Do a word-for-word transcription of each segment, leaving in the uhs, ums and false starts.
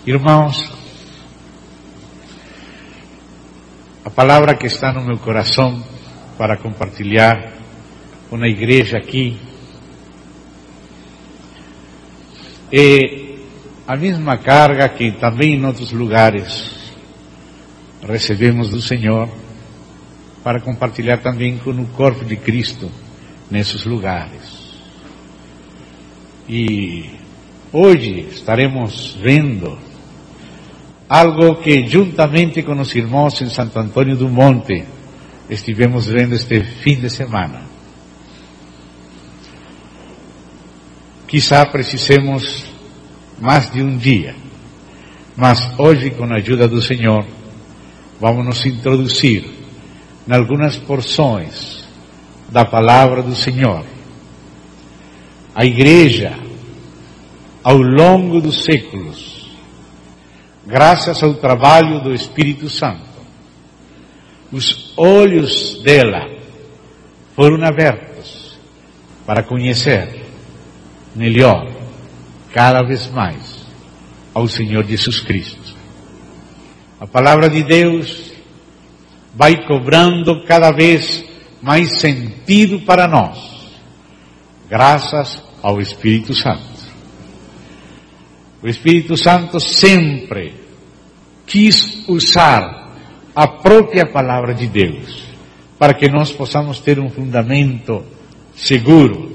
Irmãos, a palavra que está no meu coração para compartilhar com a igreja aqui é a mesma carga que também em outros lugares recebemos do Senhor para compartilhar também com o corpo de Cristo nesses lugares. E hoje estaremos vendo algo que juntamente com os irmãos em Santo Antônio do Monte estivemos vendo este fim de semana. Quizá precisemos mais de um dia, mas hoje, com a ajuda do Senhor, vamos nos introduzir em algumas porções da palavra do Senhor. A igreja, ao longo dos séculos, graças ao trabalho do Espírito Santo, os olhos dela foram abertos para conhecer melhor, cada vez mais, ao Senhor Jesus Cristo. A palavra de Deus vai cobrando cada vez mais sentido para nós, graças ao Espírito Santo. O Espírito Santo sempre quis usar a própria palavra de Deus para que nós possamos ter um fundamento seguro.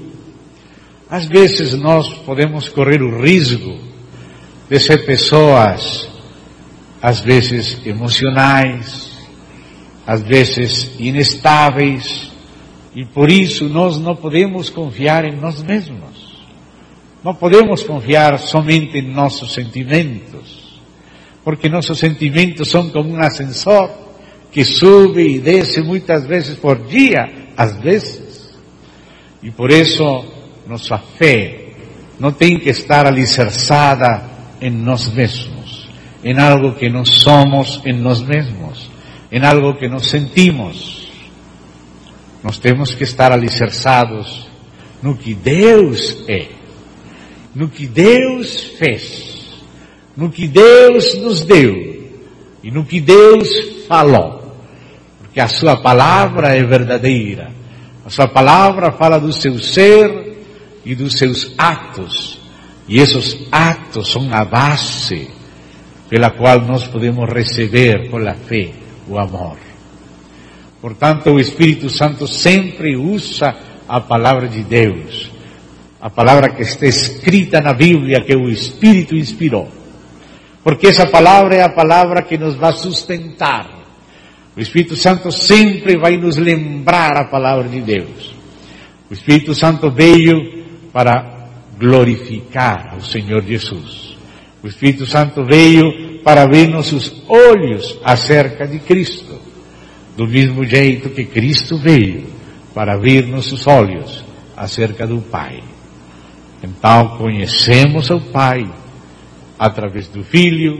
Às vezes nós podemos correr o risco de ser pessoas, às vezes emocionais, às vezes inestáveis, e por isso nós não podemos confiar em nós mesmos. Não podemos confiar somente em nossos sentimentos, porque nossos sentimentos são como um ascensor que sube e desce muitas vezes por dia, às vezes. E por isso nossa fé não tem que estar alicerçada em nós mesmos, em algo que não somos em nós mesmos, em algo que nós sentimos. Nós temos que estar alicerçados no que Deus é, no que Deus fez, no que Deus nos deu e no que Deus falou, porque a sua palavra é verdadeira, a sua palavra fala do seu ser e dos seus atos, e esses atos são a base pela qual nós podemos receber pela fé o amor. Portanto, o Espírito Santo sempre usa a palavra de Deus, a palavra que está escrita na Bíblia, que o Espírito inspirou, porque essa palavra é a palavra que nos vai sustentar. O Espírito Santo sempre vai nos lembrar a palavra de Deus. O Espírito Santo veio para glorificar ao Senhor Jesus. O Espírito Santo veio para abrir nossos olhos acerca de Cristo, do mesmo jeito que Cristo veio para abrir nossos olhos acerca do Pai. Então conhecemos o Pai através do Filho,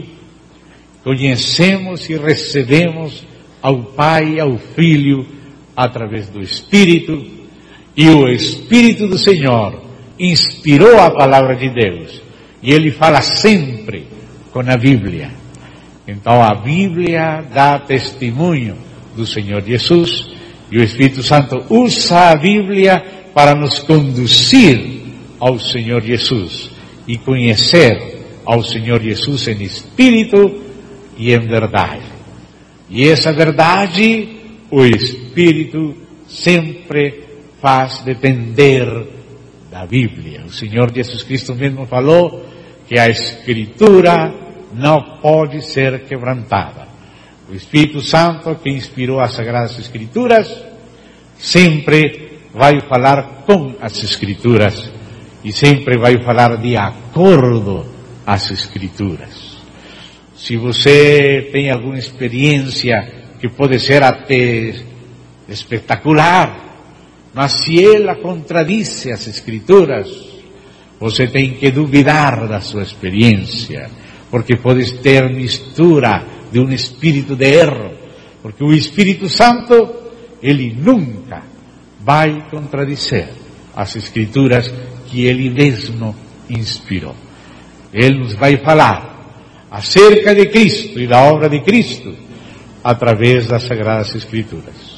conhecemos e recebemos ao Pai e ao Filho através do Espírito, e o Espírito do Senhor inspirou a palavra de Deus, e Ele fala sempre com a Bíblia. Então a Bíblia dá testemunho do Senhor Jesus, e o Espírito Santo usa a Bíblia para nos conduzir ao Senhor Jesus e conhecer ao Senhor Jesus em espírito e em verdade. E essa verdade o Espírito sempre faz depender da Bíblia. O Senhor Jesus Cristo mesmo falou que a Escritura não pode ser quebrantada. O Espírito Santo, que inspirou as Sagradas Escrituras, sempre vai falar com as Escrituras e sempre vai falar de acordo às Escrituras. Se você tem alguma experiência que pode ser até espetacular, mas se ela contradiz as Escrituras, você tem que duvidar da sua experiência, porque pode ter mistura de um espírito de erro, porque o Espírito Santo, ele nunca vai contradizer as Escrituras que ele mesmo inspirou. Ele nos vai falar acerca de Cristo e da obra de Cristo através das Sagradas Escrituras.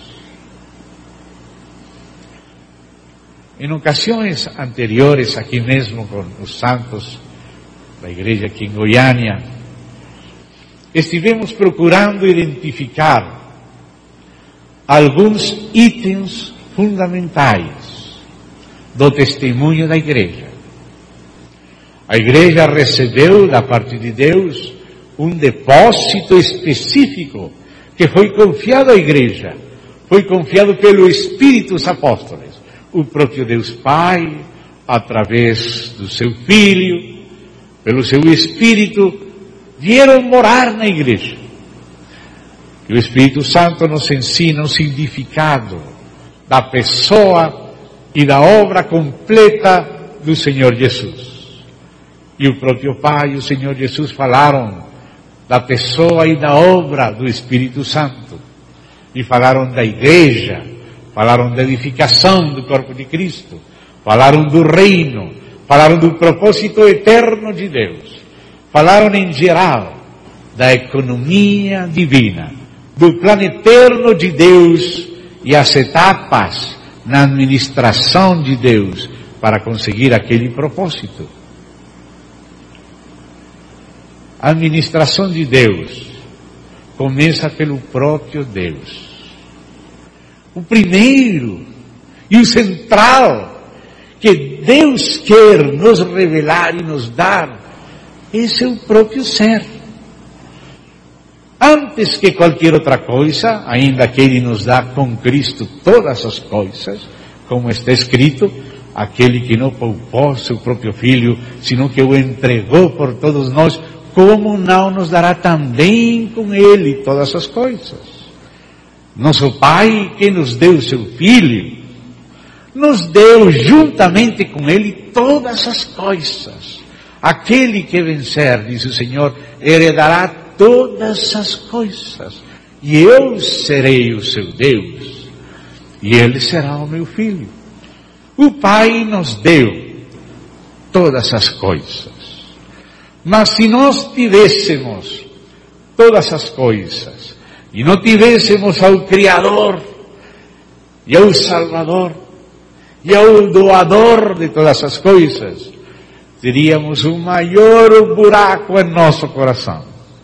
Em ocasiões anteriores, aqui mesmo com os santos da igreja aqui em Goiânia, estivemos procurando identificar alguns itens fundamentais do testemunho da igreja. A igreja recebeu da parte de Deus um depósito específico que foi confiado à igreja, foi confiado pelo Espírito dos Apóstolos. O próprio Deus Pai, através do seu Filho, pelo seu Espírito, vieram morar na igreja. E o Espírito Santo nos ensina o significado da pessoa e da obra completa do Senhor Jesus. E o próprio Pai e o Senhor Jesus falaram da pessoa e da obra do Espírito Santo. E falaram da igreja, falaram da edificação do corpo de Cristo, falaram do reino, falaram do propósito eterno de Deus, falaram em geral da economia divina, do plano eterno de Deus e as etapas na administração de Deus para conseguir aquele propósito. A administração de Deus começa pelo próprio Deus. O primeiro e o central que Deus quer nos revelar e nos dar é seu próprio ser. Antes que qualquer outra coisa, ainda que Ele nos dá com Cristo todas as coisas, como está escrito, aquele que não poupou seu próprio Filho, sino que o entregou por todos nós, como não nos dará também com Ele todas as coisas? Nosso Pai, que nos deu o seu Filho, nos deu juntamente com Ele todas as coisas. Aquele que vencer, diz o Senhor, heredará todas as coisas. E eu serei o seu Deus, e Ele será o meu Filho. O Pai nos deu todas as coisas. Mas se nós tivéssemos todas as coisas, e não tivéssemos ao Criador, e ao Salvador, e ao doador de todas as coisas, teríamos um maior buraco em nosso coração.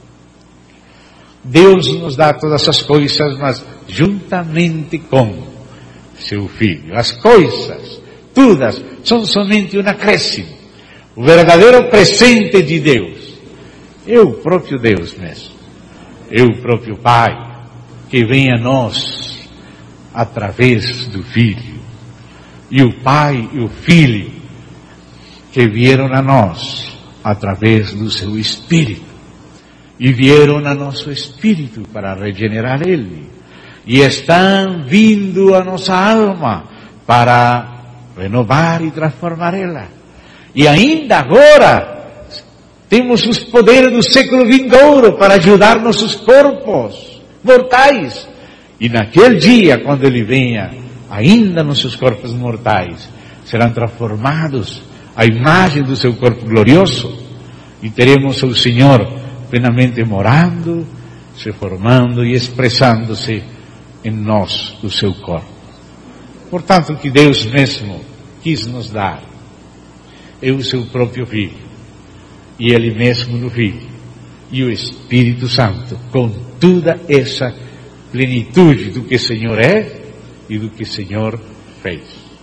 Deus nos dá todas as coisas, mas juntamente com seu Filho. As coisas, todas, são somente um acréscimo. O verdadeiro presente de Deus é o próprio Deus mesmo. É o próprio Pai que vem a nós através do Filho. E o Pai e o Filho que vieram a nós através do seu Espírito. E vieram a nosso Espírito para regenerar ele. E estão vindo a nossa alma para renovar e transformar ela. E ainda agora, temos os poderes do século vindouro para ajudar nossos corpos mortais. E naquele dia, quando Ele venha, ainda nossos corpos mortais serão transformados à imagem do seu corpo glorioso. E teremos o Senhor plenamente morando, se formando e expressando-se em nós, o seu corpo. Portanto, que Deus mesmo quis nos dar é o seu próprio Filho, e Ele mesmo no Filho, e o Espírito Santo, com toda essa plenitude do que o Senhor é e do que o Senhor fez.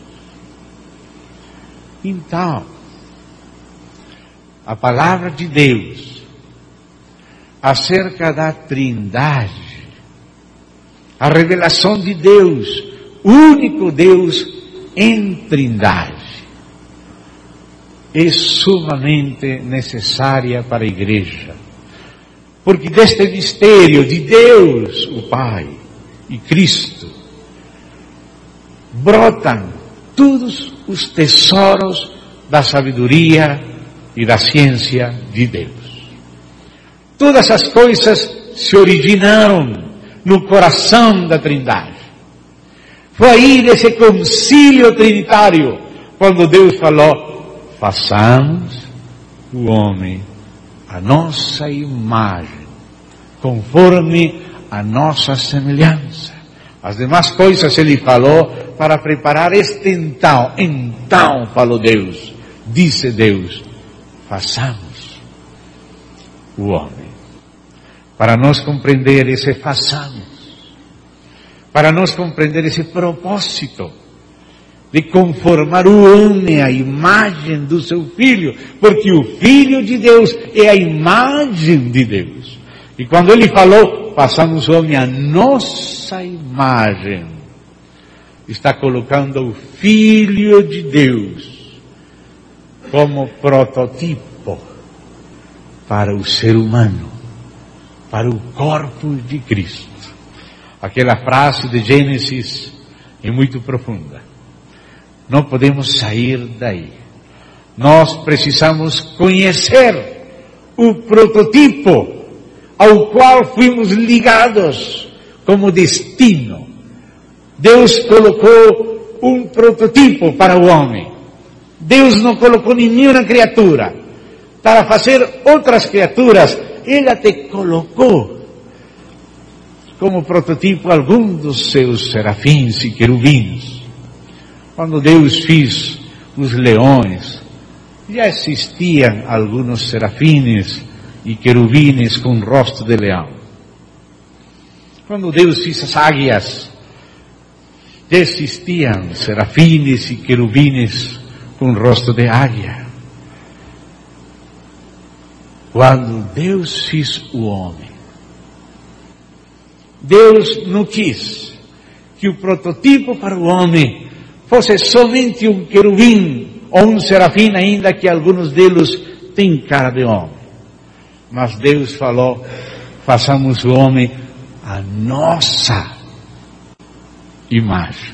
Então, a palavra de Deus acerca da Trindade, a revelação de Deus, único Deus em Trindade, é sumamente necessária para a igreja. Porque deste mistério de Deus, o Pai, e Cristo, brotam todos os tesouros da sabedoria e da ciência de Deus. Todas as coisas se originaram no coração da Trindade. Foi aí desse concílio trinitário, quando Deus falou: façamos o homem a nossa imagem, conforme a nossa semelhança. As demais coisas ele falou para preparar este então. Então falou Deus, disse Deus, façamos o homem. Para nós compreender esse façamos, para nós compreender esse propósito de conformar o homem à imagem do seu Filho, porque o Filho de Deus é a imagem de Deus. E quando ele falou, façamos o homem à nossa imagem, está colocando o Filho de Deus como prototipo para o ser humano, para o corpo de Cristo. Aquela frase de Gênesis é muito profunda. Não podemos sair daí. Nós precisamos conhecer o prototipo ao qual fomos ligados como destino. Deus colocou um prototipo para o homem. Deus não colocou nenhuma criatura para fazer outras criaturas. Ele até colocou como prototipo algum dos seus serafins e querubins. Quando Deus fez os leões, já existiam alguns serafines e querubines com rosto de leão. Quando Deus fez as águias, já existiam serafines e querubines com rosto de águia. Quando Deus fez o homem, Deus não quis que o prototipo para o homem fosse somente um querubim ou um serafim, ainda que alguns deles têm cara de homem. Mas Deus falou, façamos o homem a nossa imagem,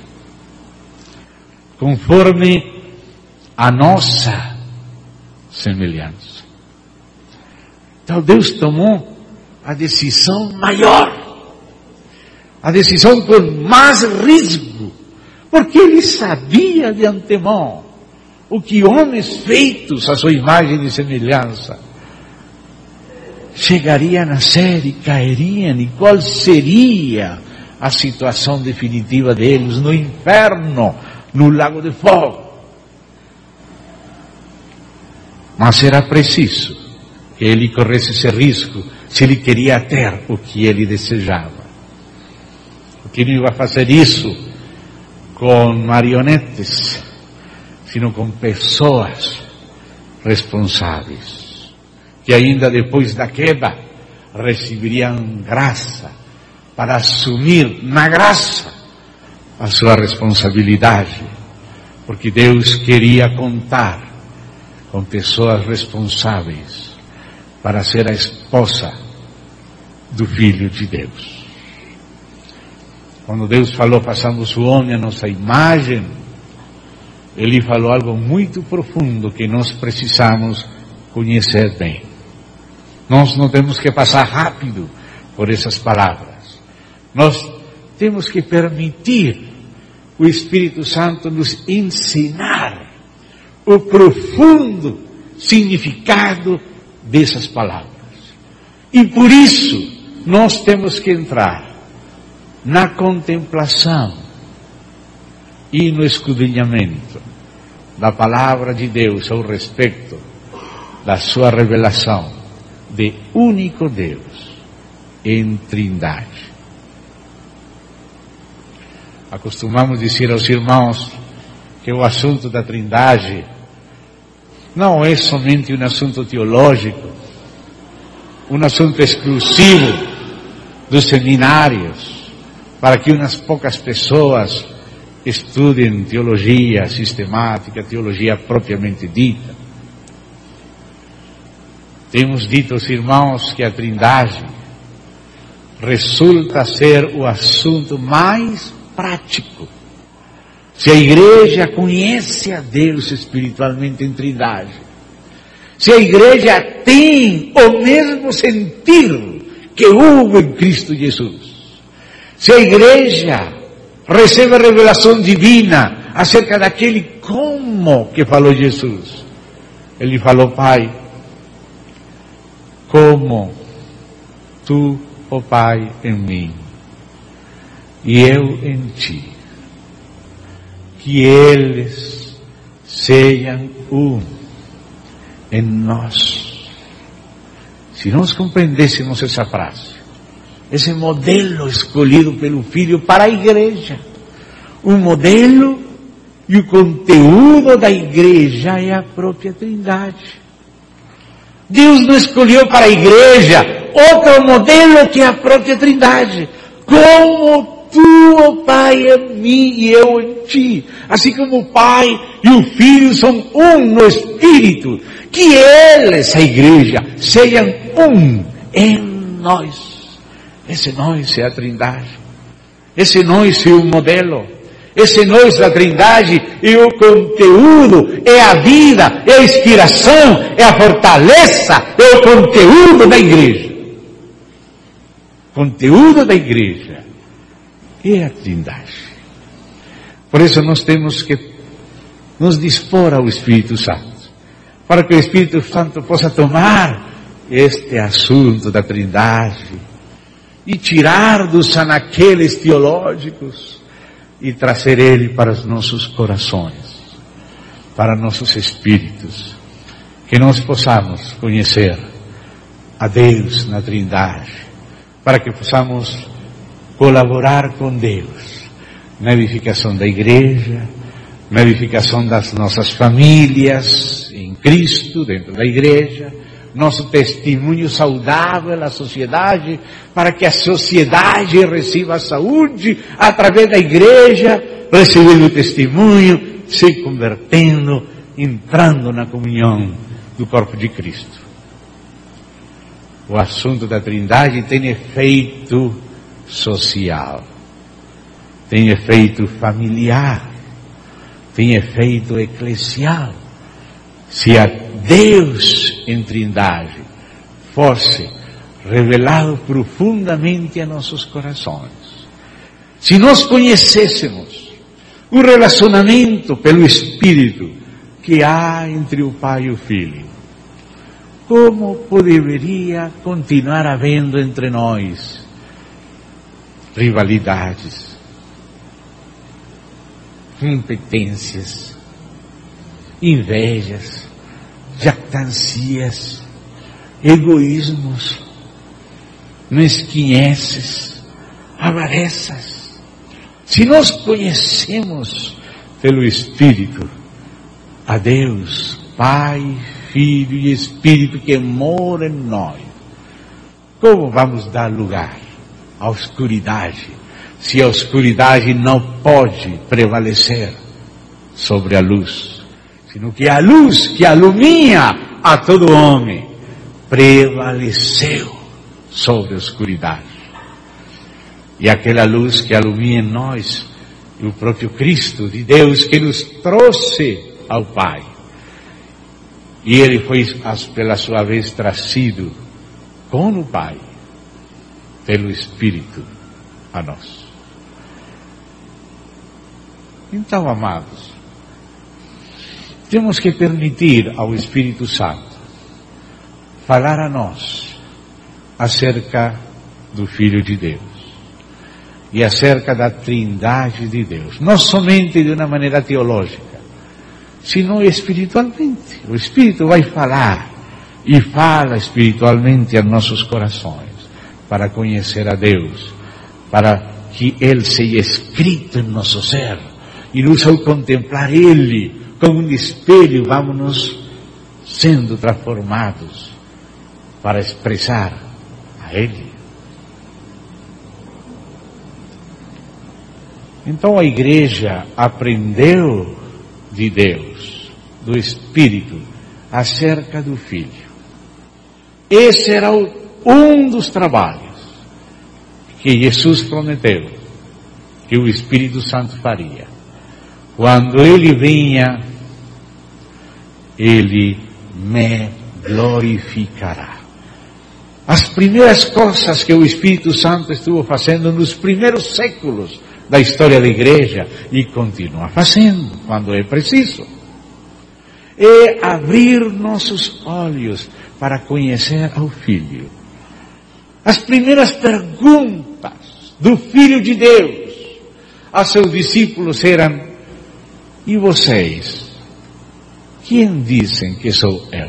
conforme a nossa semelhança. Então Deus tomou a decisão maior, a decisão com mais risco, porque Ele sabia de antemão o que homens feitos à sua imagem e semelhança chegariam a nascer e cairiam, e qual seria a situação definitiva deles no inferno, no lago de fogo. Mas era preciso que ele corresse esse risco se ele queria ter o que ele desejava. Porque não ia fazer isso com marionetes, sino com pessoas responsáveis, que ainda depois da queda receberiam graça para assumir na graça a sua responsabilidade, porque Deus queria contar com pessoas responsáveis para ser a esposa do Filho de Deus. Quando Deus falou, façamos o homem a nossa imagem, Ele falou algo muito profundo que nós precisamos conhecer bem. Nós não temos que passar rápido por essas palavras. Nós temos que permitir o Espírito Santo nos ensinar o profundo significado dessas palavras. E por isso nós temos que entrar na contemplação e no escudrinhamento da palavra de Deus ao respeito da sua revelação de único Deus em Trindade. Acostumamos dizer aos irmãos que o assunto da Trindade não é somente um assunto teológico, um assunto exclusivo dos seminários, para que umas poucas pessoas estudem teologia sistemática, teologia propriamente dita. Temos dito aos irmãos que a Trindade resulta ser o assunto mais prático. Se a igreja conhece a Deus espiritualmente em Trindade, se a igreja tem o mesmo sentir que houve em Cristo Jesus, se a igreja recebe a revelação divina acerca daquele como que falou Jesus, Ele falou: Pai, como tu, ó Pai, em mim, e eu em ti, que eles sejam um em nós. Se nós compreendêssemos essa frase, esse modelo escolhido pelo Filho para a igreja, o modelo e o conteúdo da igreja é a própria Trindade. Deus não escolheu para a igreja outro modelo que a própria Trindade. Como tu, ó Pai, em mim e eu em ti. Assim como o Pai e o Filho são um no Espírito. Que eles, a igreja, sejam um em nós. Esse nós é a Trindade. Esse nós é o modelo. Esse nós da Trindade e o conteúdo, é a vida, é a inspiração, é a fortaleza, é o conteúdo da igreja. Conteúdo da igreja é a Trindade. Por isso nós temos que nos dispor ao Espírito Santo, para que o Espírito Santo possa tomar este assunto da Trindade e tirar dos anaqueles teológicos e trazer ele para os nossos corações, para nossos espíritos, que nós possamos conhecer a Deus na Trindade, para que possamos colaborar com Deus na edificação da igreja, na edificação das nossas famílias em Cristo, dentro da igreja, nosso testemunho saudável à sociedade, para que a sociedade receba a saúde através da igreja, recebendo o testemunho, se convertendo, entrando na comunhão do corpo de Cristo. O assunto da Trindade tem efeito social, tem efeito familiar, tem efeito eclesial. Se a Deus em Trindade fosse revelado profundamente a nossos corações, se nós conhecêssemos o relacionamento pelo Espírito que há entre o Pai e o Filho, como poderia continuar havendo entre nós rivalidades, competências, invejas, jactancias, egoísmos, mesquinheces, avarezas? Se nós conhecemos pelo Espírito a Deus, Pai, Filho e Espírito que mora em nós, como vamos dar lugar à oscuridade, se a oscuridade não pode prevalecer sobre a luz, sino que a luz que alumia a todo homem prevaleceu sobre a oscuridade. E aquela luz que alumia em nós, o próprio Cristo de Deus que nos trouxe ao Pai. E Ele foi, pela sua vez, trazido com o Pai, pelo Espírito, a nós. Então, amados, temos que permitir ao Espírito Santo falar a nós acerca do Filho de Deus e acerca da Trindade de Deus, não somente de uma maneira teológica, sino espiritualmente. O Espírito vai falar e fala espiritualmente a nossos corações para conhecer a Deus, para que Ele seja escrito em nosso ser e nos, ao contemplar Ele como um espelho, vamos sendo transformados para expressar a Ele. Então a igreja aprendeu de Deus, do Espírito, acerca do Filho. Esse era o, um dos trabalhos que Jesus prometeu que o Espírito Santo faria. Quando Ele vinha, Ele me glorificará. As primeiras coisas que o Espírito Santo estuvo fazendo nos primeiros séculos da história da igreja, e continua fazendo quando é preciso, é abrir nossos olhos para conhecer ao Filho. As primeiras perguntas do Filho de Deus a seus discípulos eram: e vocês? Quem dizem que sou eu?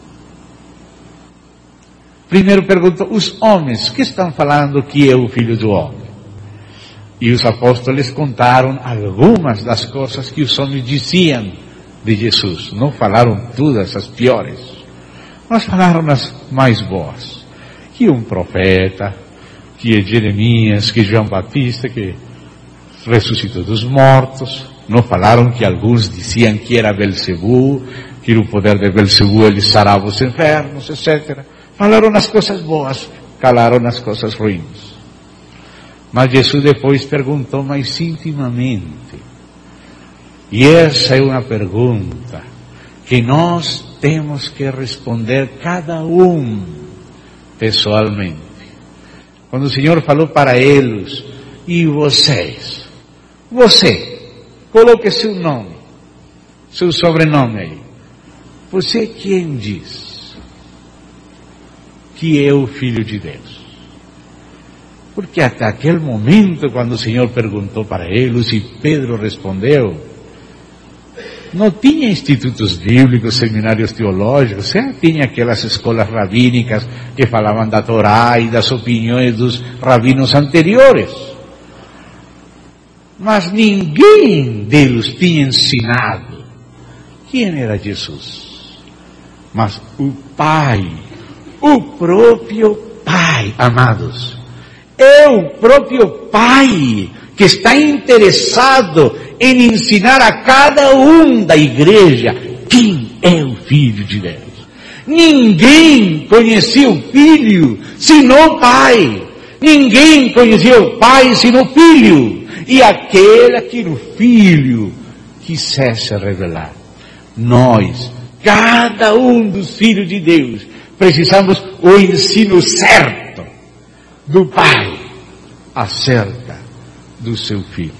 Primeiro perguntou: os homens que estão falando que é o Filho do Homem? E os apóstolos contaram algumas das coisas que os homens diziam de Jesus. Não falaram todas as piores, mas falaram as mais boas. Que um profeta, que é Jeremias, que João Batista, que ressuscitou dos mortos. Não falaram que alguns diziam que era Belzebu, que o poder de Belzebu ele sarava os enfermos, etcétera. Falaram as coisas boas, calaram as coisas ruins. Mas Jesus depois perguntou mais intimamente. E essa é uma pergunta que nós temos que responder cada um pessoalmente. Quando o Senhor falou para eles: e vocês? Você, coloque seu nome, seu sobrenome aí. Você quem diz que é o Filho de Deus? Porque até aquele momento, quando o Senhor perguntou para eles e Pedro respondeu, não tinha institutos bíblicos, seminários teológicos, já tinha aquelas escolas rabínicas que falavam da Torá e das opiniões dos rabinos anteriores. Mas ninguém deles tinha ensinado quem era Jesus. Mas o Pai, o próprio Pai, amados, é o próprio Pai que está interessado em ensinar a cada um da igreja quem é o Filho de Deus. Ninguém conhecia o Filho senão o Pai. Ninguém conhecia o Pai senão o Filho. E aquele a quem o Filho quisesse revelar. Nós, cada um dos filhos de Deus, precisamos o ensino certo do Pai acerca do seu Filho.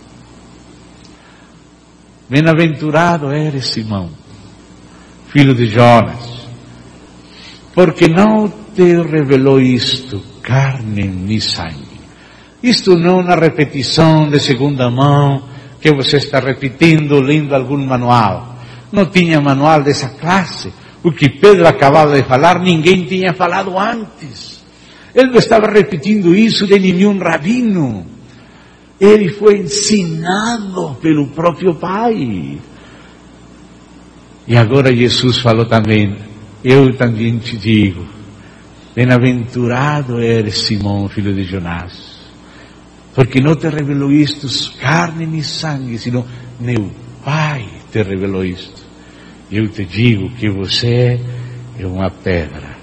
Bem-aventurado eres, Simão, filho de Jonas, porque não te revelou isto carne nem sangue. Isto não é uma repetição de segunda mão que você está repetindo, lendo algum manual. Não tinha manual dessa classe. O que Pedro acabava de falar, ninguém tinha falado antes. Ele não estava repetindo isso de nenhum rabino. Ele foi ensinado pelo próprio Pai. E agora Jesus falou também: eu também te digo, bem-aventurado eres, Simão, filho de Jonás, porque não te revelou isto carne nem sangue, senão meu Pai te revelou isto. Eu te digo que você é uma pedra,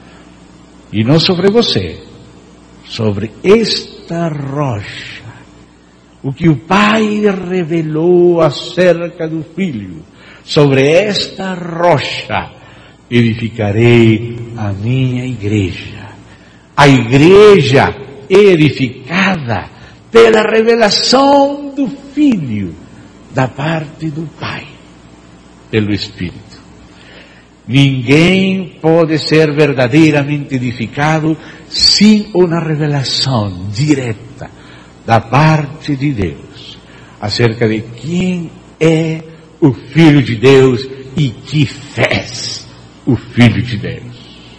e não sobre você, sobre esta rocha, o que o Pai revelou acerca do Filho, sobre esta rocha edificarei a minha igreja. A igreja é edificada pela revelação do Filho, da parte do Pai, pelo Espírito. Ninguém pode ser verdadeiramente edificado sem uma revelação direta da parte de Deus acerca de quem é o Filho de Deus e que fez o Filho de Deus.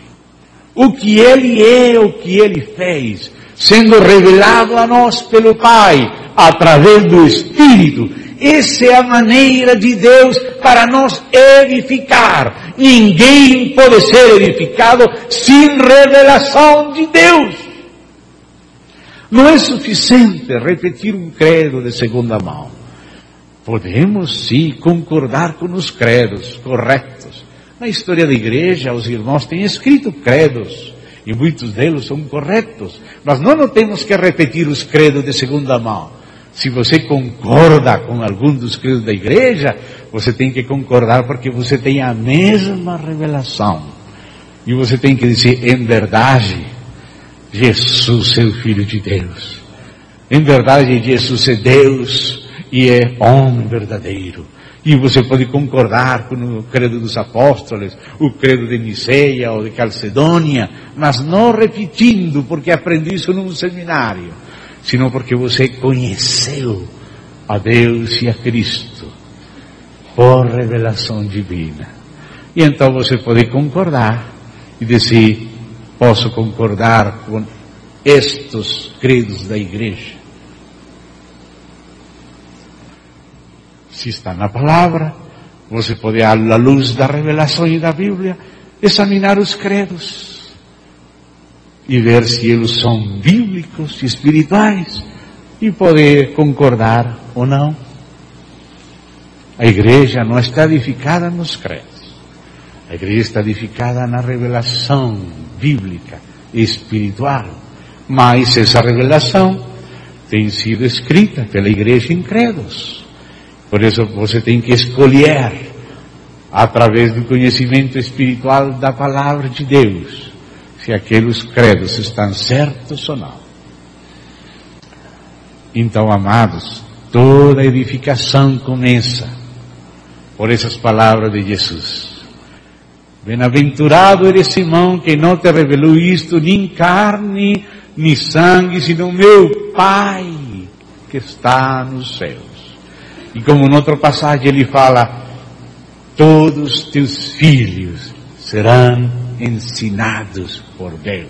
O que Ele é, o que Ele fez, sendo revelado a nós pelo Pai, através do Espírito. Essa é a maneira de Deus para nos edificar. Ninguém pode ser edificado sem revelação de Deus. Não é suficiente repetir um credo de segunda mão. Podemos sim concordar com os credos corretos. Na história da igreja, os irmãos têm escrito credos, e muitos deles são corretos, mas nós não temos que repetir os credos de segunda mão. Se você concorda com algum dos credos da igreja, você tem que concordar porque você tem a mesma revelação. E você tem que dizer, em verdade, Jesus é o Filho de Deus. Em verdade, Jesus é Deus e é homem verdadeiro. E você pode concordar com o credo dos apóstolos, o credo de Niceia ou de Calcedônia, mas não repetindo porque aprendeu isso num seminário, sino porque você conheceu a Deus e a Cristo por revelação divina. E então você pode concordar e dizer, posso concordar com estes credos da igreja. Se está na palavra, você pode, à luz da revelação e da Bíblia, examinar os credos e ver se eles são bíblicos e espirituais e poder concordar ou não. A igreja não está edificada nos credos, a igreja está edificada na revelação bíblica e espiritual, mas essa revelação tem sido escrita pela igreja em credos. Por isso você tem que escolher, através do conhecimento espiritual da palavra de Deus, se aqueles credos estão certos ou não. Então, amados, toda edificação começa por essas palavras de Jesus. Bem-aventurado eres Simão, que não te revelou isto, nem carne, nem sangue, sino meu Pai, que está nos céus. E como em outra passagem ele fala, todos teus filhos serão ensinados por Deus.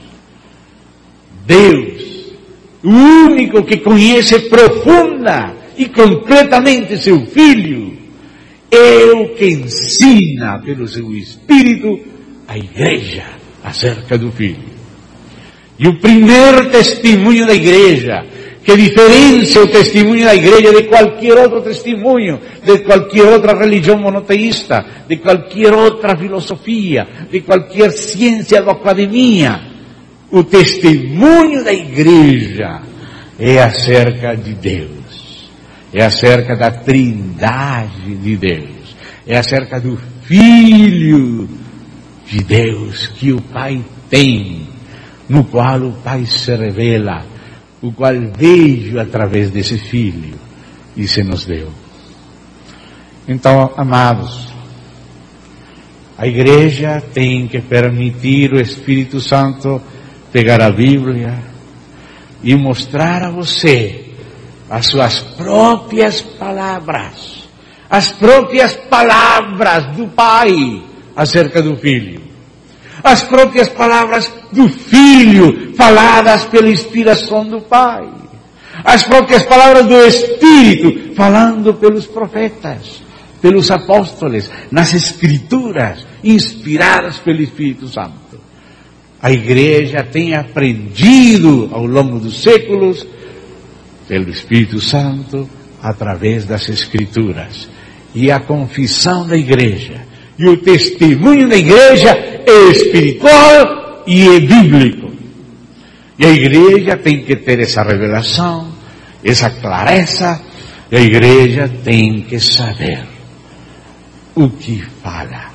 Deus, o único que conhece profunda e completamente seu Filho, é o que ensina pelo seu Espírito a igreja acerca do Filho. E o primeiro testemunho da igreja, que diferencia o testemunho da igreja de qualquer outro testemunho, de qualquer outra religião monoteísta, de qualquer outra filosofia, de qualquer ciência ou academia. O testemunho da igreja é acerca de Deus, é acerca da trindade de Deus, é acerca do Filho de Deus que o Pai tem, no qual o Pai se revela, o qual veio através desse Filho e se nos deu. Então, amados, a igreja tem que permitir o Espírito Santo pegar a Bíblia e mostrar a você as suas próprias palavras, as próprias palavras do Pai acerca do Filho. As próprias palavras do Filho, faladas pela inspiração do Pai. As próprias palavras do Espírito, falando pelos profetas, pelos apóstolos, nas Escrituras, inspiradas pelo Espírito Santo. A igreja tem aprendido ao longo dos séculos, pelo Espírito Santo, através das Escrituras. E a confissão da igreja, e o testemunho da igreja é espiritual e é bíblico. E a igreja tem que ter essa revelação, essa clareza, e a igreja tem que saber o que fala.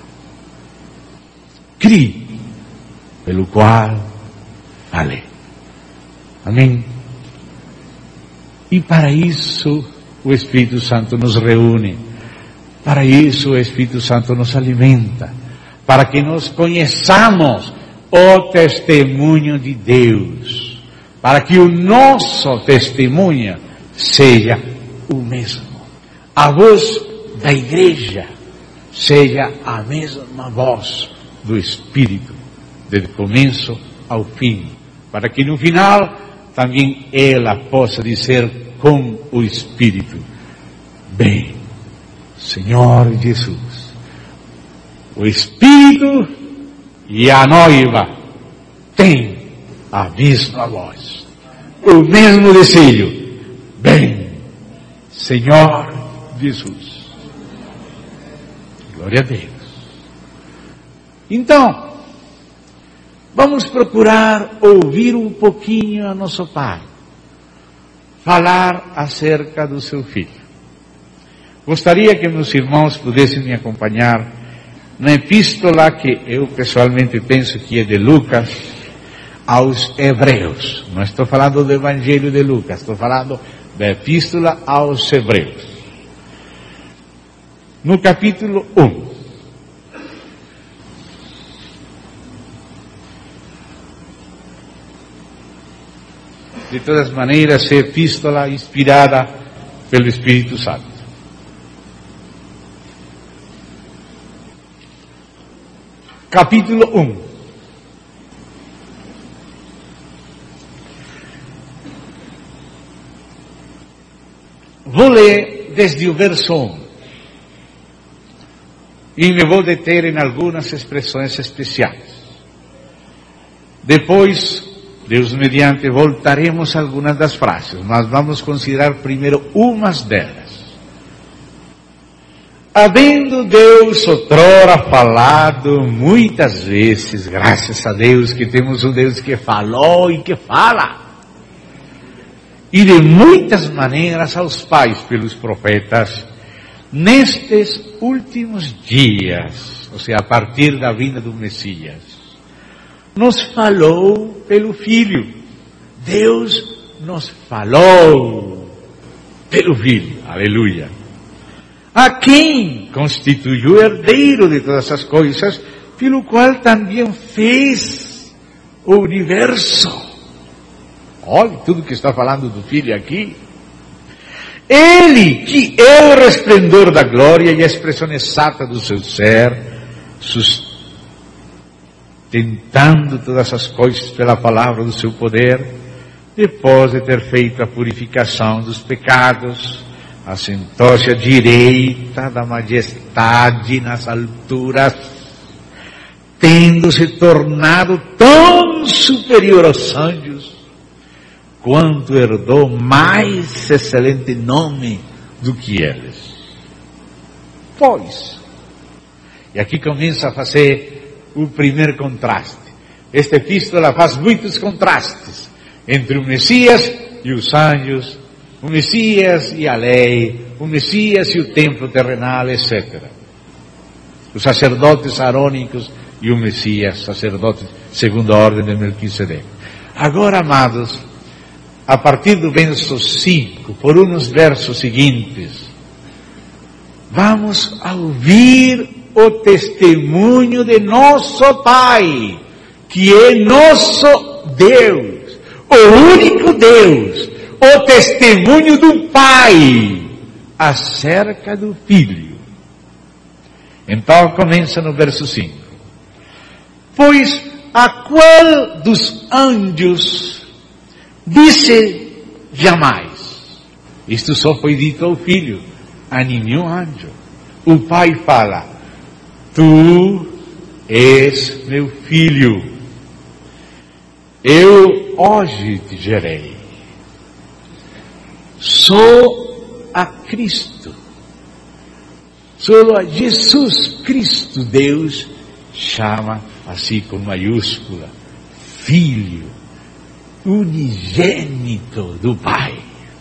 Crie, pelo qual fale. Amém? E para isso o Espírito Santo nos reúne. Para isso o Espírito Santo nos alimenta, para que nós conheçamos o testemunho de Deus, para que o nosso testemunho seja o mesmo. A voz da igreja seja a mesma voz do Espírito, desde o começo ao fim, para que no final também ela possa dizer com o Espírito: bem, Senhor Jesus, o Espírito e a noiva têm a mesma voz, o mesmo desejo. Bem, Senhor Jesus. Glória a Deus. Então, vamos procurar ouvir um pouquinho a nosso Pai falar acerca do seu Filho. Gostaria que meus irmãos pudessem me acompanhar na epístola que eu pessoalmente penso que é de Lucas aos Hebreus. Não estou falando do Evangelho de Lucas, estou falando da epístola aos Hebreus. no capítulo um. De todas maneiras, é epístola inspirada pelo Espírito Santo. Capítulo um. Vou ler desde o verso um. E me vou deter em algumas expressões especiais. Depois, Deus mediante, voltaremos a algumas das frases, mas vamos considerar primeiro umas delas. Havendo Deus outrora falado muitas vezes, graças a Deus que temos um Deus que falou e que fala, e de muitas maneiras aos pais pelos profetas, nestes últimos dias, ou seja, a partir da vinda do Messias, nos falou pelo Filho. Deus nos falou pelo Filho. Aleluia. A quem constituiu herdeiro de todas as coisas, pelo qual também fez o universo. Olha tudo que está falando do Filho aqui. Ele, que é o resplendor da glória e a expressão exata do seu ser, sustentando todas as coisas pela palavra do seu poder, depois de ter feito a purificação dos pecados, assentou-se à direita da majestade nas alturas, tendo se tornado tão superior aos anjos, quanto herdou mais excelente nome do que eles. Pois, e aqui começa a fazer o primeiro contraste. Esta epístola faz muitos contrastes entre o Messias e os anjos, o Messias e a lei, o Messias e o templo terrenal, etcétera. Os sacerdotes arônicos e o Messias, sacerdotes segundo a ordem de Melquisedeque. Agora, amados, a partir do verso cinco, por uns versos seguintes, vamos a ouvir o testemunho de nosso Pai, que é nosso Deus, o único Deus, o testemunho do Pai acerca do Filho. Então começa no verso cinco. Pois a qual dos anjos disse jamais? Isto só foi dito ao Filho, a nenhum anjo. O Pai fala: tu és meu Filho, eu hoje te gerei. Só a Cristo, só a Jesus Cristo, Deus chama assim com maiúscula, Filho, unigênito do Pai.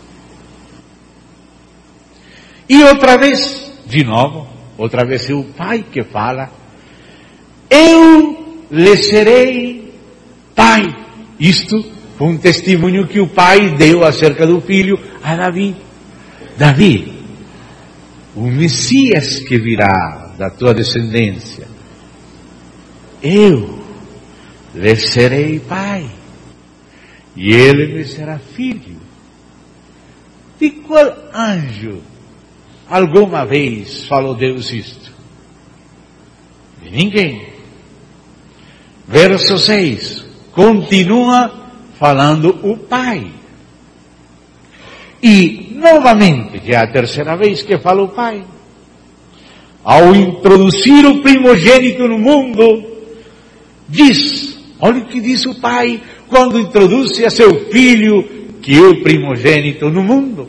E outra vez, de novo, outra vez é o Pai que fala: eu lhe serei Pai. Isto foi um testemunho que o Pai deu acerca do Filho a Davi. Davi, o Messias que virá da tua descendência, eu lhe serei Pai, e ele me será filho. De qual anjo alguma vez falou Deus isto? De ninguém. Verso seis, continua falando o Pai. E, novamente, que é a terceira vez que fala o Pai, ao introduzir o primogênito no mundo, diz, olha o que diz o Pai quando introduz a seu Filho, que é o primogênito no mundo.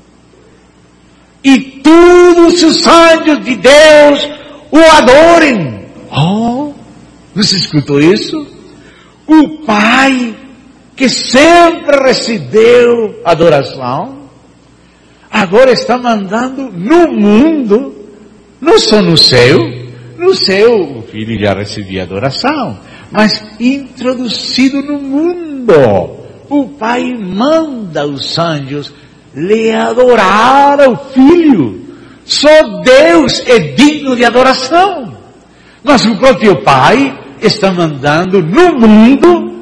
E todos os anjos de Deus o adorem. Oh, você escutou isso? O Pai, que sempre recebeu adoração, agora está mandando no mundo, não só no céu. No céu o Filho já recebia adoração, mas introduzido no mundo, o Pai manda os anjos lhe adorar ao Filho, Só Deus é digno de adoração. Mas o próprio Pai está mandando no mundo,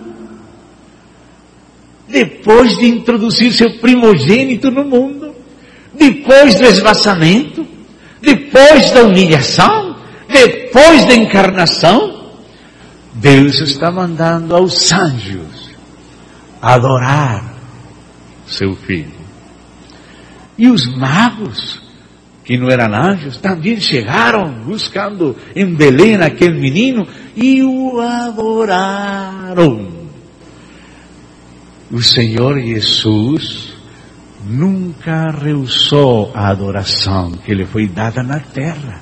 depois de introduzir seu primogênito no mundo, depois do esvaziamento, depois da humilhação, depois da encarnação, Deus está mandando aos anjos adorar seu Filho. E os magos, que não eram anjos, também chegaram buscando em Belém aquele menino e o adoraram. O Senhor Jesus nunca rehusou a adoração que lhe foi dada na terra.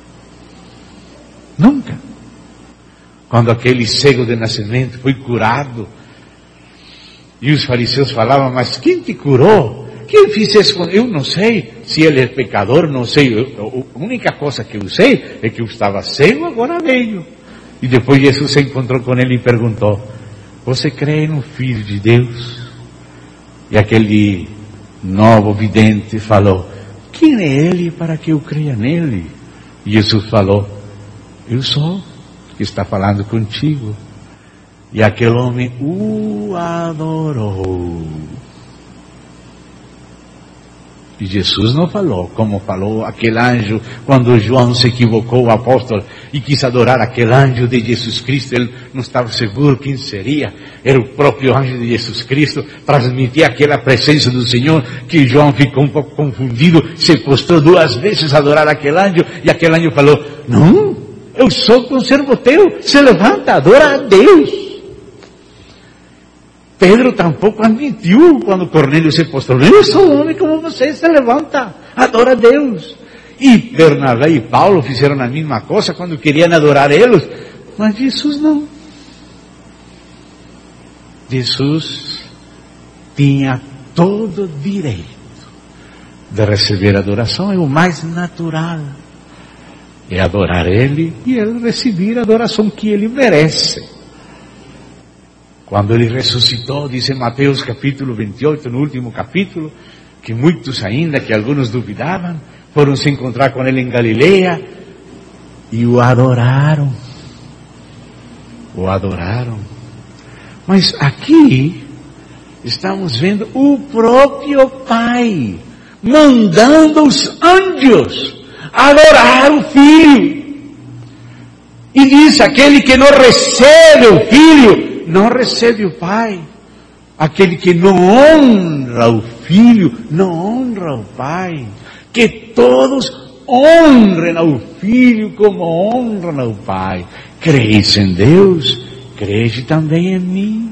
Nunca. Quando aquele cego de nascimento foi curado, e os fariseus falavam, mas quem te curou? Quem fizesse com... Eu não sei se ele é pecador, não sei. Eu, a única coisa que eu sei é que eu estava cego, agora veio. E depois Jesus se encontrou com ele e perguntou, você crê no Filho de Deus? E aquele novo vidente falou, quem é ele para que eu creia nele? E Jesus falou, eu sou que está falando contigo. E aquele homem o adorou. E Jesus não falou como falou aquele anjo quando João se equivocou, o apóstolo, e quis adorar aquele anjo de Jesus Cristo. Ele não estava seguro quem seria. Era o próprio anjo de Jesus Cristo, transmitia aquela presença do Senhor, que João ficou um pouco confundido, se postou duas vezes a adorar aquele anjo, e aquele anjo falou, não, eu sou conservo teu, se levanta, adora a Deus. Pedro tampouco admitiu quando Cornélio se postrou. Eu sou um homem como você, se levanta, adora a Deus. E Bernabé e Paulo fizeram a mesma coisa quando queriam adorar eles. Mas Jesus não. Jesus tinha todo o direito de receber adoração, é o mais natural. É adorar Ele e Ele receber a adoração que Ele merece. Quando Ele ressuscitou, diz em Mateus capítulo vinte e oito, no último capítulo, que muitos ainda, que alguns duvidavam, foram se encontrar com Ele em Galileia e o adoraram. O adoraram. Mas aqui estamos vendo o próprio Pai mandando os anjos adorar o Filho. E diz, aquele que não recebe o Filho, não recebe o Pai. Aquele que não honra o Filho, não honra o Pai. Que todos honrem ao Filho como honram ao Pai. Creis em Deus, creis também em mim.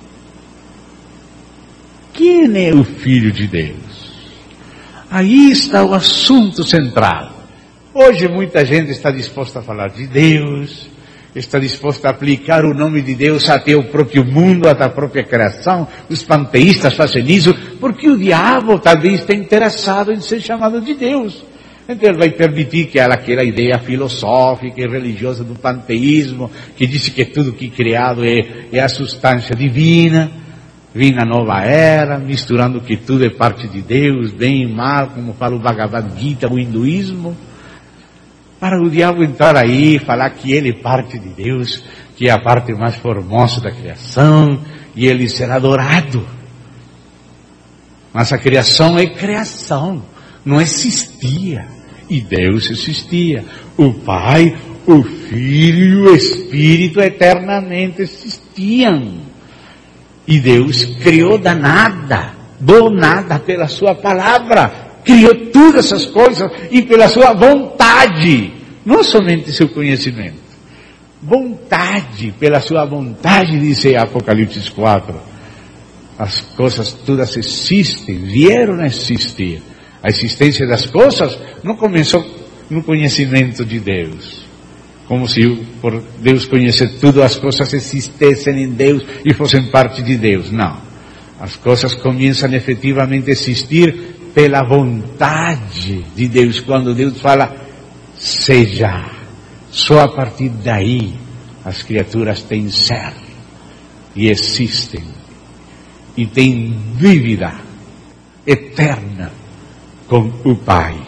Quem é o Filho de Deus? Aí está o assunto central. Hoje muita gente está disposta a falar de Deus, está disposta a aplicar o nome de Deus até o próprio mundo, até a própria criação. Os panteístas fazem isso porque o diabo talvez esteja interessado em ser chamado de Deus. Então ele vai permitir que ela, aquela ideia filosófica e religiosa do panteísmo, que diz que tudo que é criado é, é a substância divina, vem na nova era, misturando que tudo é parte de Deus, bem e mal, como fala o Bhagavad Gita, o hinduísmo. Para o diabo entrar aí e falar que ele é parte de Deus, que é a parte mais formosa da criação, e ele será adorado. Mas a criação é criação, não existia. E Deus existia. O Pai, o Filho e o Espírito eternamente existiam. E Deus criou da nada, do nada, pela sua palavra. Criou todas essas coisas e pela sua vontade, não somente seu conhecimento. Vontade, pela sua vontade, diz Apocalipse quatro. As coisas todas existem, vieram a existir. A existência das coisas não começou no conhecimento de Deus, como se por Deus conhecer tudo, as coisas existissem em Deus e fossem parte de Deus. Não. As coisas começam efetivamente a existir pela vontade de Deus. Quando Deus fala, seja, só a partir daí as criaturas têm ser e existem e têm dívida eterna com o Pai,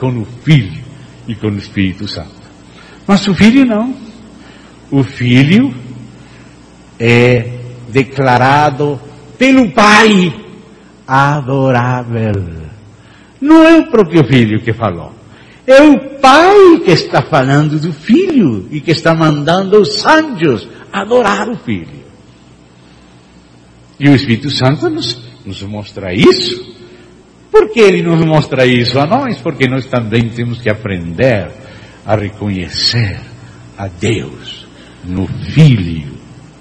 com o Filho e com o Espírito Santo. Mas o Filho não. O Filho é declarado pelo Pai adorável. Não é o próprio Filho que falou. É o Pai que está falando do Filho e que está mandando os anjos adorar o Filho. E o Espírito Santo nos, nos mostra isso. Por que ele nos mostra isso a nós? Porque nós também temos que aprender a reconhecer a Deus no Filho.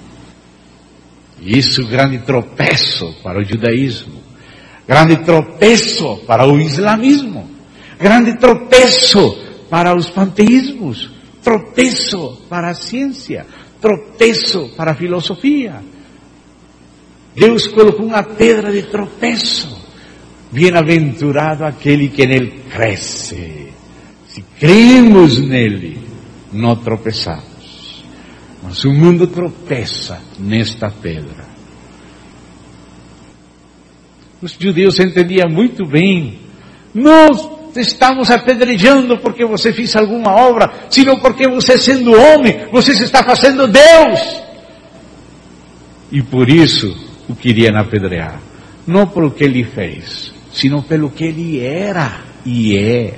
E isso é um grande tropeço para o judaísmo, grande tropeço para o islamismo, grande tropeço para os panteísmos, tropeço para a ciência, tropeço para a filosofia. Deus colocou uma pedra de tropeço. Bem-aventurado aquele que nele cresce. Se cremos nele, não tropeçamos. Mas o mundo tropeça nesta pedra. Os judeus entendiam muito bem. Nós estamos apedrejando porque você fez alguma obra, sino porque você, sendo homem, você se está fazendo Deus. E por isso o queriam apedrejar. Não pelo que ele fez, sino pelo que ele era e é.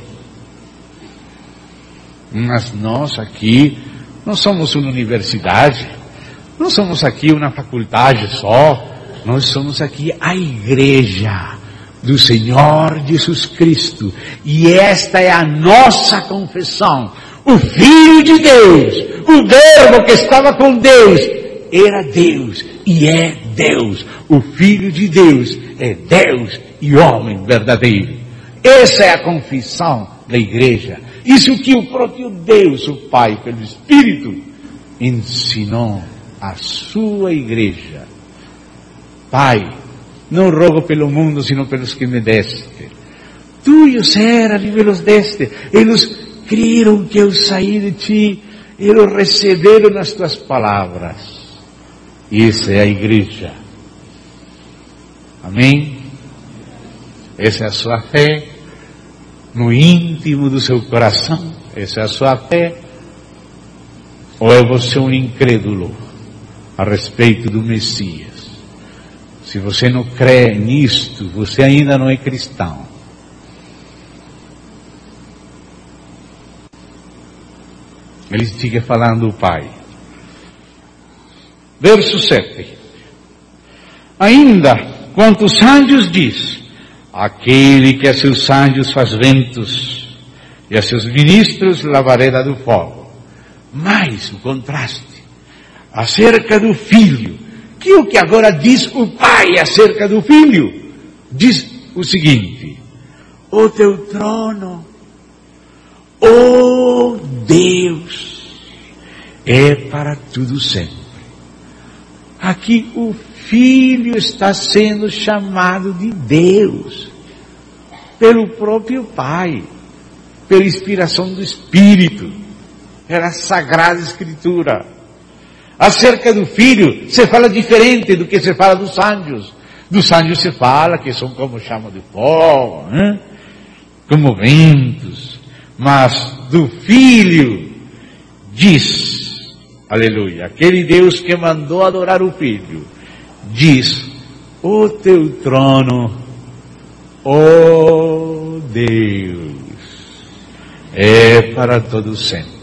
Mas nós aqui não somos uma universidade, não somos aqui uma faculdade só, nós somos aqui a igreja do Senhor Jesus Cristo. E esta é a nossa confissão. O Filho de Deus, o Verbo que estava com Deus, era Deus e é Deus. O Filho de Deus é Deus e homem verdadeiro. Essa é a confissão da igreja. Isso que o próprio Deus, o Pai, pelo Espírito, ensinou à sua igreja. Pai, não rogo pelo mundo, sino pelos que me deste. Tuyos eram e me los deste. Eles creram que eu saí de ti. Eles receberam nas tuas palavras. Essa é a igreja. Amém? Essa é a sua fé. No íntimo do seu coração, essa é a sua fé? Ou é você um incrédulo a respeito do Messias? Se você não crê nisto, você ainda não é cristão. Ele fica falando do Pai. Verso sete. Ainda, quantos anjos diz, aquele que a seus anjos faz ventos e a seus ministros labareda do fogo. Mais o contraste, acerca do Filho, que o que agora diz o Pai acerca do Filho, diz o seguinte: o teu trono, ó Deus, é para tudo sempre. Aqui o Filho está sendo chamado de Deus, pelo próprio Pai, pela inspiração do Espírito, pela Sagrada Escritura. Acerca do Filho, se fala diferente do que se fala dos anjos. Dos anjos se fala que são como chama de fogo, né? Como ventos. Mas do Filho, diz, aleluia, aquele Deus que mandou adorar o Filho, diz, o teu trono, ó Deus, é para todo sempre.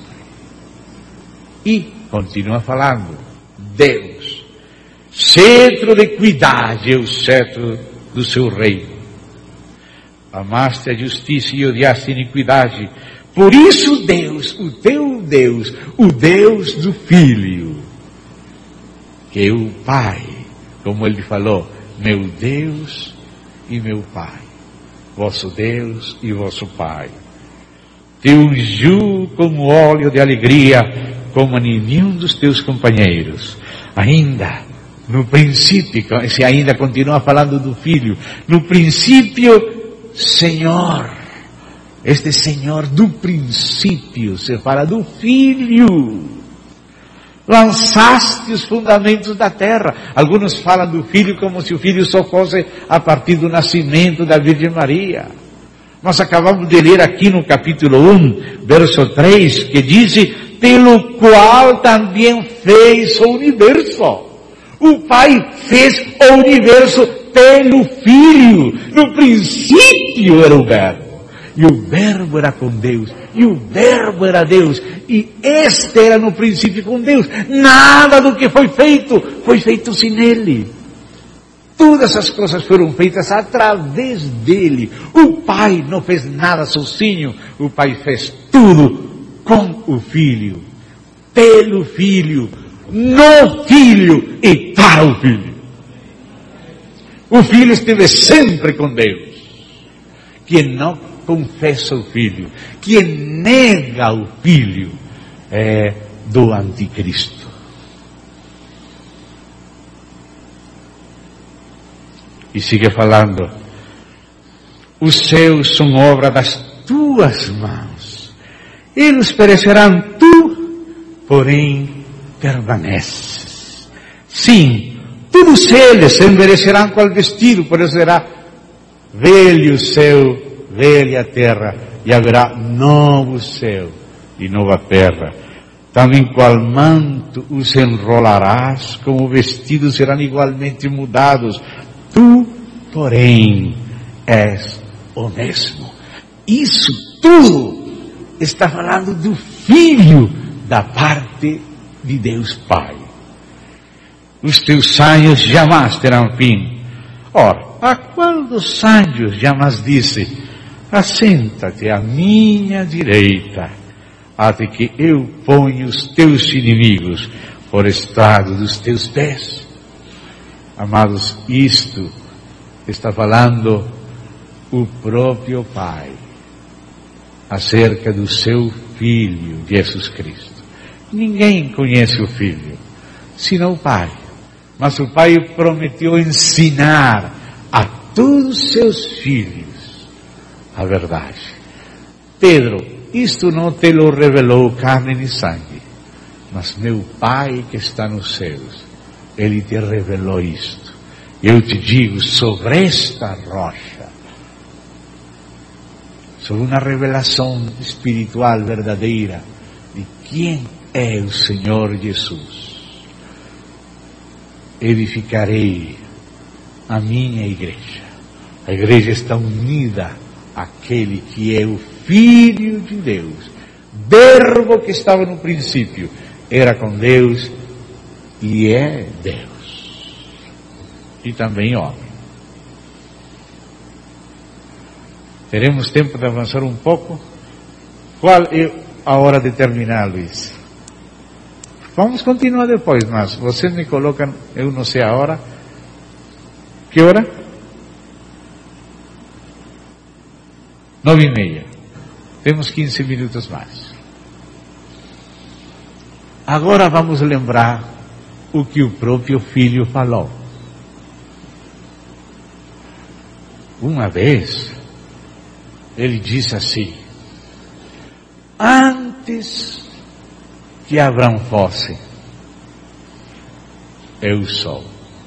E continua falando, Deus, cetro de equidade é o cetro do seu reino. Amaste a justiça e odiaste a iniquidade. Por isso Deus, o teu Deus, o Deus do Filho, que é o Pai, como ele falou, meu Deus e meu Pai, vosso Deus e vosso Pai, te ungiu com óleo de alegria, como a nenhum dos teus companheiros. Ainda, no princípio, se ainda continua falando do Filho, no princípio, Senhor, este Senhor do princípio, se fala do Filho. Lançaste os fundamentos da terra. Alguns falam do Filho como se o Filho só fosse a partir do nascimento da Virgem Maria. Nós acabamos de ler aqui no capítulo um, verso três, que diz, pelo qual também fez o universo. O Pai fez o universo pelo Filho. No princípio era o Verbo. E o Verbo era com Deus. E o Verbo era Deus. E este era no princípio com Deus. Nada do que foi feito, foi feito sem Ele. Todas as coisas foram feitas através dele. O Pai não fez nada sozinho. O Pai fez tudo com o Filho. Pelo Filho. No Filho e para o Filho. O Filho esteve sempre com Deus. Quem não confessa o Filho, quem nega o Filho, é do anticristo. E sigue falando, os céus são obra das tuas mãos. Eles perecerão, tu, porém, permaneces. Sim, todos eles se envelhecerão qual vestido, por isso será velho o céu, velha terra, e haverá novo céu e nova terra. Também qual manto os enrolarás, como vestidos serão igualmente mudados. Tu, porém, és o mesmo. Isso tudo está falando do Filho da parte de Deus Pai. Os teus sonhos jamais terão fim. Ora, a qual dos sonhos jamais disse, assenta-te à minha direita, até que eu ponha os teus inimigos por estrado dos teus pés? Amados, isto está falando o próprio Pai acerca do seu Filho, Jesus Cristo. Ninguém conhece o Filho, senão o Pai. Mas o Pai prometeu ensinar a todos os seus filhos a verdade. Pedro, isto não te lo revelou carne nem sangue, mas meu Pai que está nos céus, Ele te revelou isto. Eu te digo, sobre esta rocha, sobre uma revelação espiritual verdadeira de quem é o Senhor Jesus, edificarei a minha igreja. A igreja está unida àquele que é o Filho de Deus. Verbo que estava no princípio, era com Deus e é Deus. E também homem. Teremos tempo de avançar um pouco? Qual é a hora de terminar, Luiz? Vamos continuar depois, mas você me coloca, eu não sei a hora. Que hora? Nove e meia. Temos quinze minutos mais. Agora vamos lembrar o que o próprio Filho falou. Uma vez, ele disse assim, antes que Abraão fosse, eu sou.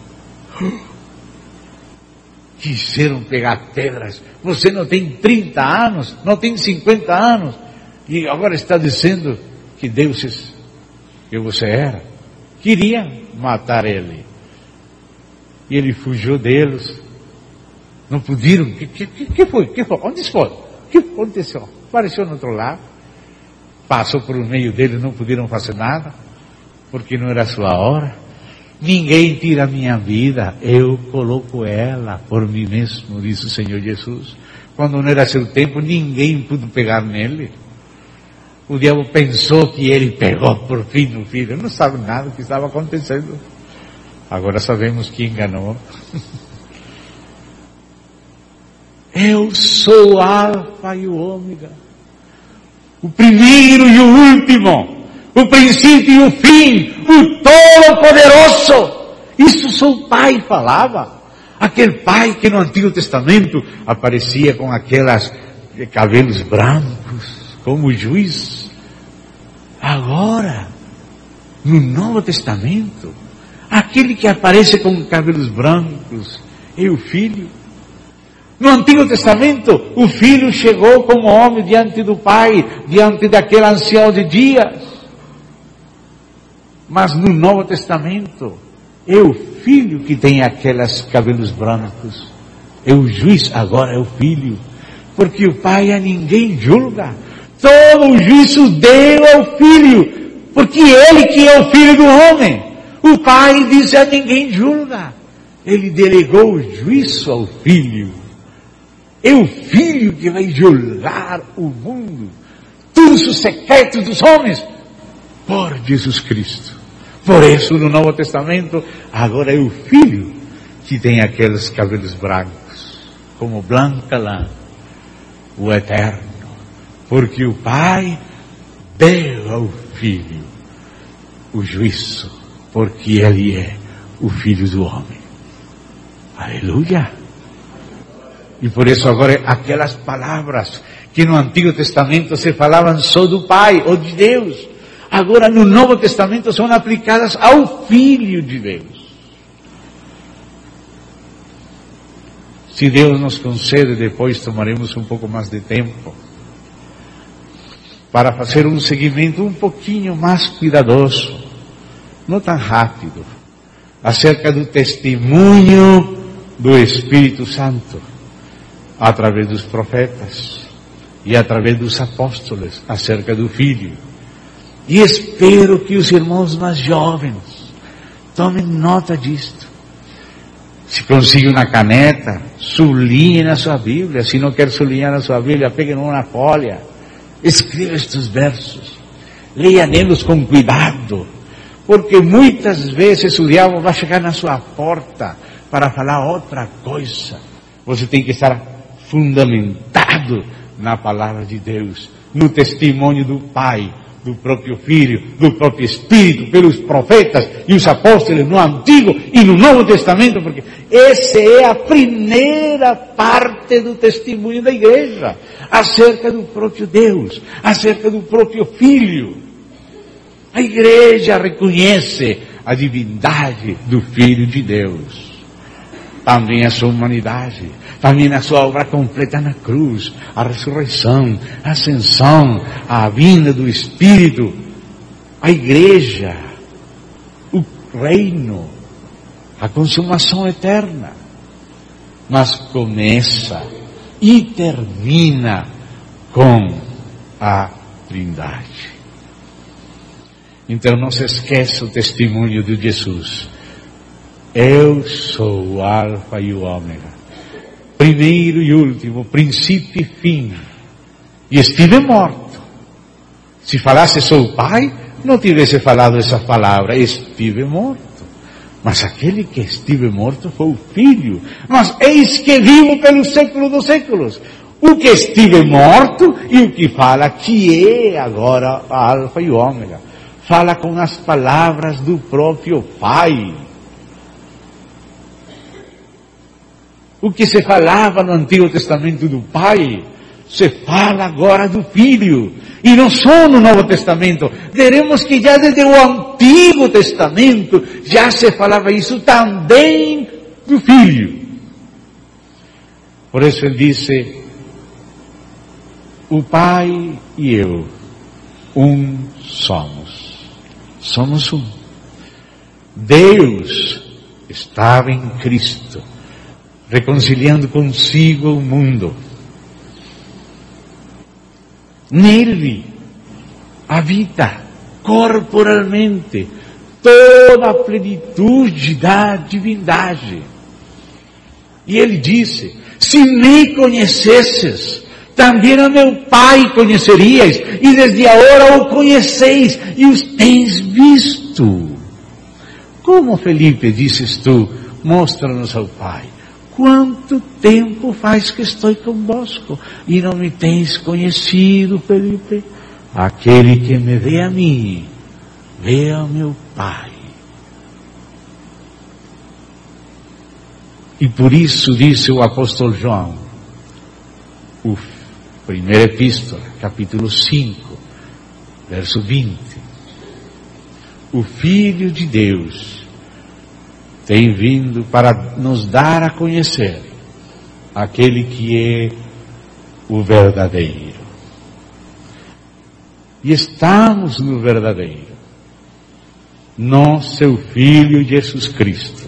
Quiseram pegar pedras. Você não tem trinta anos, não tem cinquenta anos, e agora está dizendo que Deus, que você era. Queriam matar ele. E ele fugiu deles. Não puderam. Que, que, que foi? Que foi? Onde foi? O que aconteceu? Apareceu no outro lado. Passou por meio deles, não puderam fazer nada, porque não era a sua hora. Ninguém tira a minha vida, eu coloco ela por mim mesmo, disse o Senhor Jesus. Quando não era seu tempo, ninguém pôde pegar nele. O diabo pensou que ele pegou por fim no filho. Não sabe nada do que estava acontecendo. Agora sabemos que enganou. Eu sou o Alfa e o Ômega, o primeiro e o último, o princípio e o fim, o Todo-Poderoso. Isso seu pai falava. Aquele pai que no Antigo Testamento aparecia com aquelas cabelos brancos, como juiz. Agora, no Novo Testamento, aquele que aparece com cabelos brancos é o Filho. No Antigo Testamento, o Filho chegou como homem diante do Pai, diante daquele ancião de dias. Mas no Novo Testamento, é o Filho que tem aqueles cabelos brancos. É o juiz, agora é o Filho. Porque o Pai a ninguém julga. Todo o juízo deu ao Filho. Porque Ele que é o Filho do homem. O Pai diz a ninguém julga. Ele delegou o juízo ao Filho. É o Filho que vai julgar o mundo. Todos os secretos dos homens. Por Jesus Cristo. Por isso no Novo Testamento, agora é o Filho que tem aqueles cabelos brancos. Como branca lã. O Eterno. Porque o Pai deu ao Filho o juízo. Porque Ele é o Filho do homem. Aleluia! E por isso agora aquelas palavras que no Antigo Testamento se falavam só do Pai ou de Deus, agora no Novo Testamento são aplicadas ao Filho de Deus. Se Deus nos concede, depois tomaremos um pouco mais de tempo para fazer um seguimento um pouquinho mais cuidadoso, não tão rápido, acerca do testemunho do Espírito Santo, através dos profetas e através dos apóstolos, acerca do Filho. E espero que os irmãos mais jovens tomem nota disto. Se conseguem uma caneta, sublinhe na sua Bíblia. Se não quer sublinhar na sua Bíblia, pegue uma folha, escreva estes versos, leia neles com cuidado, porque muitas vezes o diabo vai chegar na sua porta para falar outra coisa. Você tem que estar fundamentado na palavra de Deus, no testemunho do Pai, do próprio Filho, do próprio Espírito, pelos profetas e os apóstolos no Antigo e no Novo Testamento, porque essa é a primeira parte do testemunho da igreja, acerca do próprio Deus, acerca do próprio Filho. A igreja reconhece a divindade do Filho de Deus, também a sua humanidade, também a sua obra completa na cruz, a ressurreição, a ascensão, a vinda do Espírito, a igreja, o reino, a consumação eterna. Mas começa e termina com a Trindade. Então não se esqueça o testemunho de Jesus. Eu sou o Alfa e o Ômega, primeiro e último, princípio e fim. E estive morto. Se falasse sou o Pai, não tivesse falado essa palavra, estive morto. Mas aquele que estive morto foi o Filho. Mas eis que vivo pelos séculos dos séculos. O que estive morto e o que fala que é agora a Alfa e o Ômega. Fala com as palavras do próprio Pai. O que se falava no Antigo Testamento do Pai, se fala agora do Filho. E não só no Novo Testamento. Veremos que já desde o Antigo Testamento já se falava isso também do Filho. Por isso ele disse, o Pai e eu, um somos. Somos um. Deus estava em Cristo, reconciliando consigo o mundo. Nele habita corporalmente toda a plenitude da divindade. E ele disse, se me conhecesses, também a meu Pai conhecerias, e desde agora o conheceis, e os tens visto. Como, Felipe, disses tu, mostra-nos ao Pai. Quanto tempo faz que estou convosco, e não me tens conhecido, Felipe? Aquele que me vê a mim, vê ao meu Pai. E por isso disse o apóstolo João, o primeira epístola, capítulo cinco, verso vinte. O Filho de Deus tem vindo para nos dar a conhecer aquele que é o verdadeiro. E estamos no verdadeiro, no seu Filho Jesus Cristo.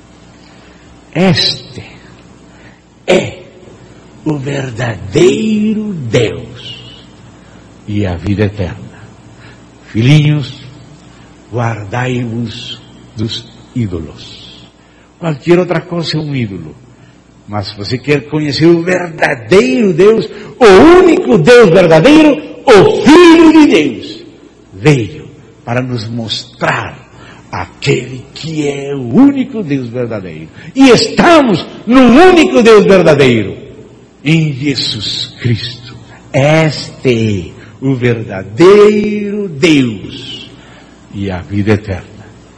Este é o verdadeiro Deus e a vida eterna. Filhinhos, guardai-vos dos ídolos. Qualquer outra coisa é um ídolo. Mas se você quer conhecer o verdadeiro Deus, o único Deus verdadeiro, o Filho de Deus, veio para nos mostrar aquele que é o único Deus verdadeiro. E estamos no único Deus verdadeiro, em Jesus Cristo. Este é o verdadeiro Deus e a vida eterna.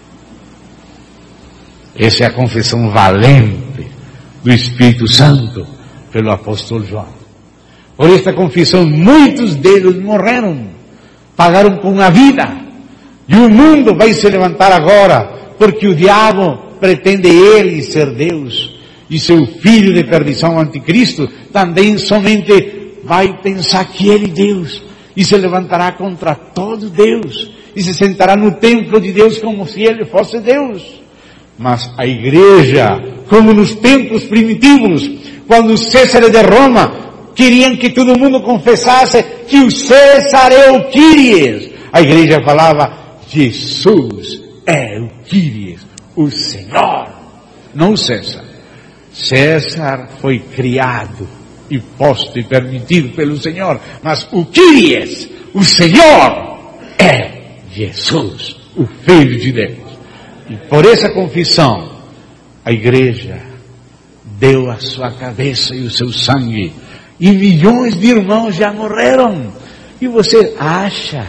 Essa é a confissão valente do Espírito Santo pelo apóstolo João. Por esta confissão, muitos deles morreram, pagaram com a vida. E o mundo vai se levantar agora, porque o diabo pretende ele ser Deus. E seu filho de perdição, o anticristo, também somente vai pensar que ele é Deus. E se levantará contra todo Deus. E se sentará no templo de Deus como se ele fosse Deus. Mas a igreja, como nos tempos primitivos, quando César de Roma queriam que todo mundo confessasse que o César é o Kyries, a igreja falava, Jesus é o Kyries, o Senhor, não o César. César foi criado e posto e permitido pelo Senhor, mas o Kyries, o Senhor, é Jesus, o Filho de Deus. E por essa confissão, a igreja deu a sua cabeça e o seu sangue, e milhões de irmãos já morreram. E você acha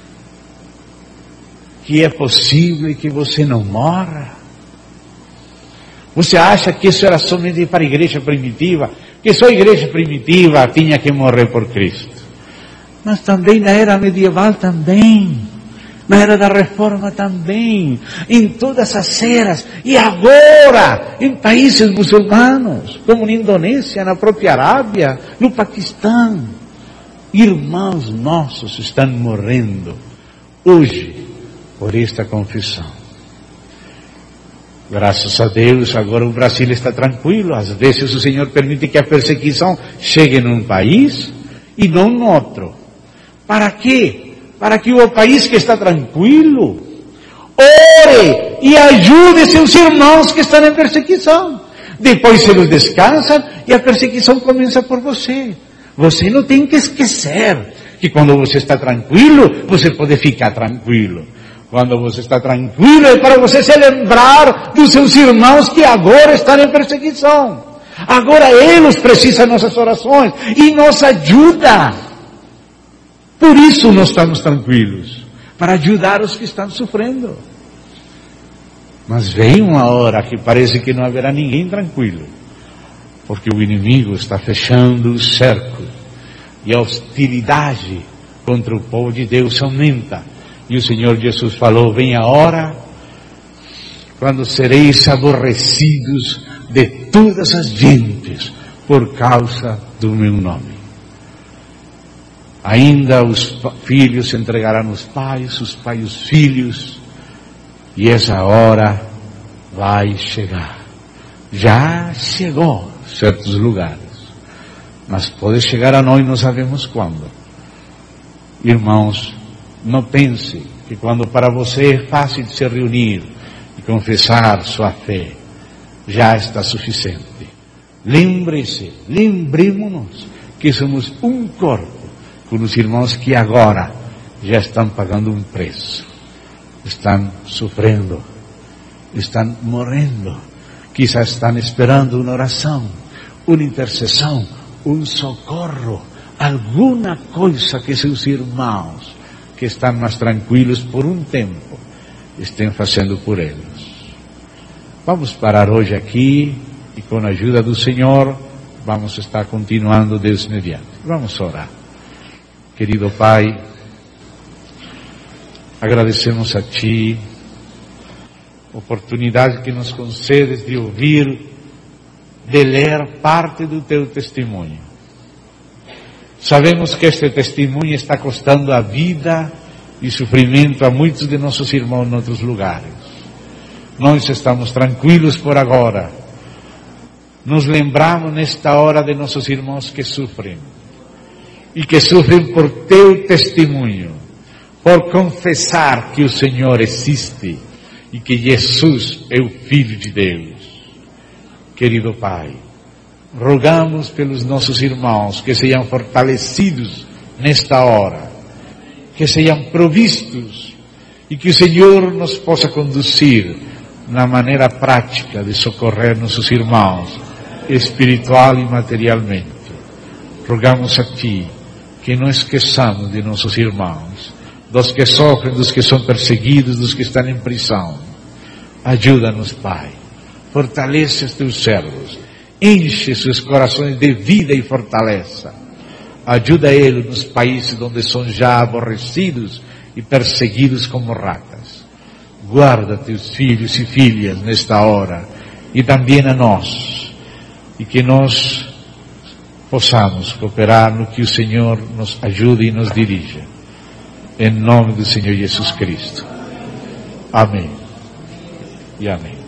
que é possível que você não morra? Você acha que isso era somente para a igreja primitiva? Que só a igreja primitiva tinha que morrer por Cristo? Mas também na era medieval também. Na era da reforma também, em todas as eras, e agora, em países muçulmanos, como na Indonésia, na própria Arábia, no Paquistão, irmãos nossos estão morrendo, hoje, por esta confissão. Graças a Deus, agora o Brasil está tranquilo, às vezes o Senhor permite que a perseguição chegue num país, e não no outro. Para quê? Para que o país que está tranquilo, ore e ajude seus irmãos que estão em perseguição. Depois eles descansam e a perseguição começa por você. Você não tem que esquecer que quando você está tranquilo, você pode ficar tranquilo. Quando você está tranquilo é para você se lembrar dos seus irmãos que agora estão em perseguição. Agora eles precisam de nossas orações e nossa ajuda. Por isso nós estamos tranquilos, para ajudar os que estão sofrendo. Mas vem uma hora que parece que não haverá ninguém tranquilo, porque o inimigo está fechando o cerco, e a hostilidade contra o povo de Deus aumenta. E o Senhor Jesus falou, vem a hora, quando sereis aborrecidos de todas as gentes, por causa do meu nome. Ainda os filhos entregarão os pais, os pais os filhos, e essa hora vai chegar. Já chegou em certos lugares, mas pode chegar a nós, não sabemos quando. Irmãos, não pense que quando para você é fácil se reunir e confessar sua fé, já está suficiente. Lembre-se, lembremos-nos que somos um corpo, com os irmãos que agora já estão pagando um preço, estão sofrendo, estão morrendo, quizás estão esperando uma oração, uma intercessão, um socorro, alguma coisa que seus irmãos, que estão mais tranquilos por um tempo, estão fazendo por eles. Vamos parar hoje aqui, e com a ajuda do Senhor, vamos estar continuando Deus mediante. Vamos orar. Querido Pai, agradecemos a Ti a oportunidade que nos concedes de ouvir de ler parte do teu testemunho. Sabemos que este testemunho está custando a vida e sofrimento a muitos de nossos irmãos em outros lugares. Nós estamos tranquilos por agora. Nos lembramos nesta hora de nossos irmãos que sofrem. E que sofrem por teu testemunho, por confessar que o Senhor existe e que Jesus é o Filho de Deus. Querido Pai, rogamos pelos nossos irmãos que sejam fortalecidos nesta hora, que sejam provistos e que o Senhor nos possa conduzir na maneira prática de socorrer nossos irmãos, espiritual e materialmente. Rogamos a Ti que não esqueçamos de nossos irmãos, dos que sofrem, dos que são perseguidos, dos que estão em prisão. Ajuda-nos, Pai. Fortalece os Teus servos. Enche seus corações de vida e fortaleza. Ajuda eles nos países onde são já aborrecidos e perseguidos como ratas. Guarda Teus filhos e filhas nesta hora e também a nós. E que nós possamos cooperar no que o Senhor nos ajude e nos dirija. Em nome do Senhor Jesus Cristo. Amém. E amém.